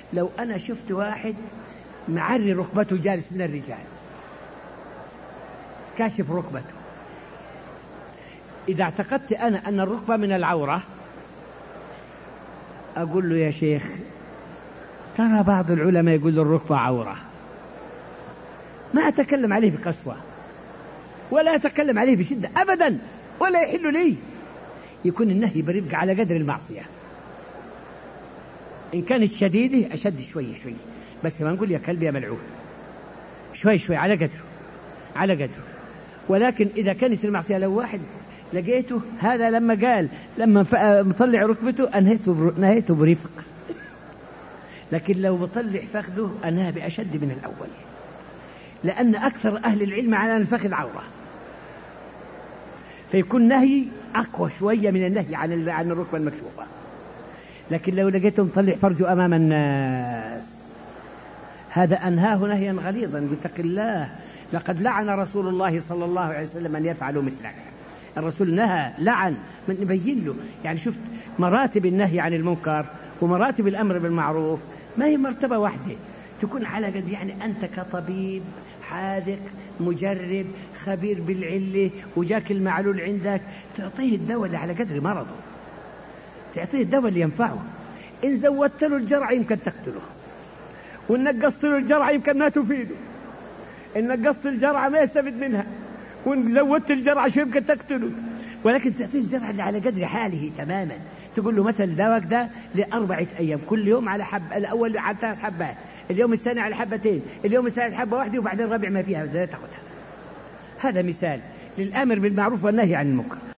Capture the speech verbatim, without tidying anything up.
لو أنا شفت واحد معري ركبته جالس من الرجال كاشف ركبته، إذا اعتقدت أنا أن الركبة من العورة أقول له يا شيخ ترى بعض العلماء يقول الركبة عورة، ما أتكلم عليه بقسوة ولا أتكلم عليه بشدة أبدا، ولا يحل لي. يكون النهي برفق على قدر المعصية، إن كانت شديدة أشد شوي شوي، بس ما نقول يا كلب يا ملعون، شوي شوي على قدره على قدره. ولكن إذا كانت المعصية، لو واحد لقيته هذا لما قال لما مطلع ركبته أنهيته نهيته برفق، لكن لو مطلع فخذه أنهى بأشد من الأول، لأن أكثر أهل العلم على أن الفخذ عورة، فيكون نهي أقوى شوية من النهي عن عن الركبة المكشوفة. لكن لو لقيته مطلع فرجه أمام الناس هذا أنهاه نهيا غليظا، بتق الله لقد لعن رسول الله صلى الله عليه وسلم أن يفعلوا مثلك. الرسول نهى لعن من يبين له، يعني شفت مراتب النهي عن المنكر ومراتب الأمر بالمعروف ما هي مرتبة واحدة، تكون على قد يعني أنت كطبيب حاذق مجرب خبير بالعلة وجاك المعلول عندك تعطيه الدواء اللي على قدر مرضه، تعطيه الدواء اللي ينفعه. إن زودت له الجرعة يمكن تقتله، وإن نقصت له الجرعة يمكن ما تفيده، إن نقصت الجرعة ما يستفيد منها، وإن زودت الجرعة شو يمكن تقتله. ولكن تعطيه الجرعة اللي على قدر حاله تماما. تقول له مثلا دواك ده لأربعة أيام كل يوم على حب، الأول على ثلاث حبات، اليوم الثاني على حبتين، اليوم الثالث حبة واحدة، وبعدين الرابع ما فيها لا تأخذها. هذا مثال للأمر بالمعروف والنهي عن المنكر.